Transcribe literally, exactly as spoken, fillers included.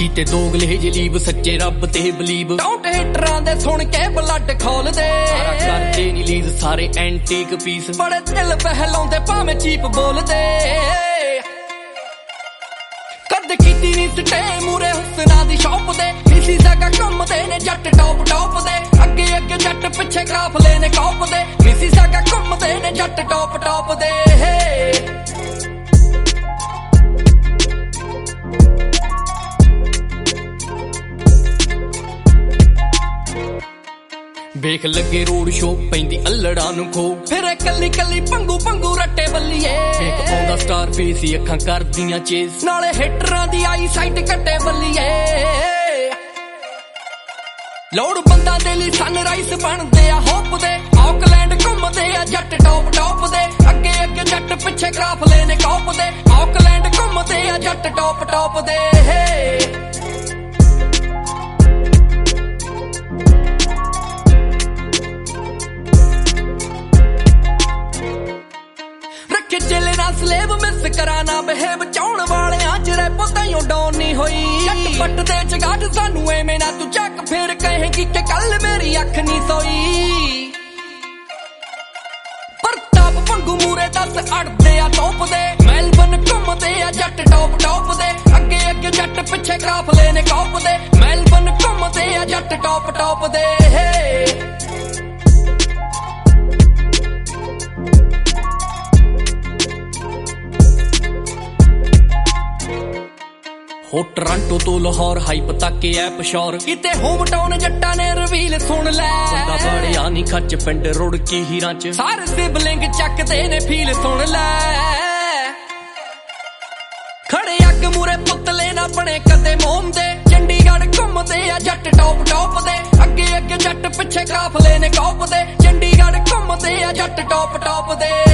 ਕੀਤੇ ਦੋਗਲੇ ਜਲੀਬ ਸੱਚੇ ਰੱਬ ਤੇ ਬਲੀਵ ਡੋਂਟ ਹਿਟਰਾਂ ਦੇ ਸੁਣ ਕੇ ਬਲੱਡ ਖੋਲਦੇ ਸਾਰਾ ਕਰਦੇ ਨੀ ਲੀਜ਼ ਸਾਰੇ ਐਂਟੀਕ ਪੀਸ ਬੜੇ ਦਿਲ ਬਹਿਲਾਉਂਦੇ ਭਾਵੇਂ ਚੀਪ ਬੋਲਦੇ ਕਦ ਕੀਤੀ ਨੀ ਸਟੇ ਮੂਰੇ ਹੁਸਨਾ ਦੀ ਸ਼ੌਪ ਦੇ ਇਸੀ ਜਗ੍ਹਾ ਘੁੰਮਦੇ ਨੇ ਜੱਟ ਟੌਪ ਟੌਪ ਦੇ ਅੱਗੇ ਅੱਗੇ ਜੱਟ ਪਿੱਛੇ ਕਾਫਲੇ ਨੇ ਕੌਪ ਦੇ ਇਸੀ ਜਗ੍ਹਾ ਘੁੰਮਦੇ ਨੇ ਜੱਟ ਟੌਪ ਟੌਪ ਦੇ ਵੇਖ ਲੱਗੇ ਰੋਡ ਸ਼ੋ ਪੈਂਦੀ ਅਲੜਾਂ ਨੂੰ ਖੋ ਫਿਰ ਕੱਲੀ ਕੱਲੀ ਪੰਗੂ ਪੰਗੂ ਰੱਟੇ ਬੱਲੀਏ ਵੇਖ ਪਾਉਂਦਾ ਸਟਾਰ ਫੇਸ ਹੀ ਅੱਖਾਂ ਕਰਦੀਆਂ ਚੇਸ ਨਾਲੇ ਹਿਟਰਾਂ ਦੀ ਆਈ ਸਾਈਟ ਕੱਟੇ ਬੱਲੀਏ ਲੋੜ ਬੰਦਾ ਦੇ ਲਈ ਸਨਰਾਈਜ਼ ਬਣਦੇ ਆ ਹੋਪ ਦੇ ਆਕਲੈਂਡ ਘੁੰਮਦੇ ਆ ਜੱਟ ਟੌਪ ਟੌਪ ਦੇ ਅੱਗੇ ਅੱਗੇ ਜੱਟ ਪਿੱਛੇ ਕਾਫਲੇ ਨੇ ਕੌਪ ਦੇ ਆਕਲੈਂਡ ਘੁੰਮਦੇ ਆ ਜੱਟ ਟੌਪ ਟੌਪ ਦੇ ਚਿੱਲੇ ਨਾਲ ਸਲੇਵ ਮਿਸ ਕਰਾਣਾ ਬਿਹੇਵ ਚਾਉਣ ਵਾਲਿਆਂ ਜਿਹੜੇ ਪੁੱਤਾਂ ਡਾਉਨ ਨਹੀਂ ਹੋਈ ਜੱਟ ਪੱਟ ਦੇ ਚਗਾਟ ਸਾਨੂੰ ਐਵੇਂ ਨਾ ਤੂੰ ਚੱਕ ਫੇਰ ਕਹੇਗੀ ਕਿ ਕੱਲ ਮੇਰੀ ਅੱਖ ਨਹੀਂ ਸੋਈ ਪ੍ਰਤਾਪ ਪੰਗੂ ਮੂਰੇ ਦੱਸ ਅੜਦੇ ਆ ਟੋਪ ਦੇ ਮੈਲਬਨ ਘੁੰਮਦੇ ਆ ਜੱਟ ਟੌਪ ਟੌਪ ਦੇ ਅੱਗੇ ਅੱਗੇ ਜੱਟ ਪਿੱਛੇ ਕਾਫਲੇ ਨੇ ਕੌਪ ਦੇ ਮੈਲਬਨ ਘੁੰਮਦੇ ਆ ਜੱਟ ਟੌਪ ਟੌਪ ਦੇ ਹੋ ਟੋਰਾਂਟੋ ਤੋਂ ਲਾਹੌਰ ਹਾਈਪ ਤੱਕ ਐ ਪਸ਼ੌਰ ਕਿਤੇ ਹੋਮ ਟਾਊਨ ਜੱਟਾਂ ਨੇ ਰਿਵੀਲ ਸੁਣ ਲੈ ਬੰਦਾ ਬੜਿਆ ਨੀ ਖੱਚ ਪਿੰਡ ਰੁੜ ਕੀ ਹੀਰਾਂ ਚ ਸਾਰੇ ਸਿਬਲਿੰਗ ਚੱਕਦੇ ਨੇ ਫੀਲ ਸੁਣ ਲੈ ਖੜੇ ਅੱਗ ਮੂਰੇ ਪੁਤਲੇ ਨਾ ਬਣੇ ਕਦੇ ਮੋਮ ਦੇ ਚੰਡੀਗੜ੍ਹ ਘੁੰਮਦੇ ਆ ਜੱਟ ਟੌਪ ਟੌਪ ਦੇ ਅੱਗੇ ਅੱਗੇ ਜੱਟ ਪਿੱਛੇ ਕਾਫਲੇ ਨੇ ਕੌਪ ਦੇ ਚੰਡੀਗੜ੍ਹ ਘੁੰਮਦੇ ਆ ਜੱਟ ਟੌਪ ਟੌਪ ਦੇ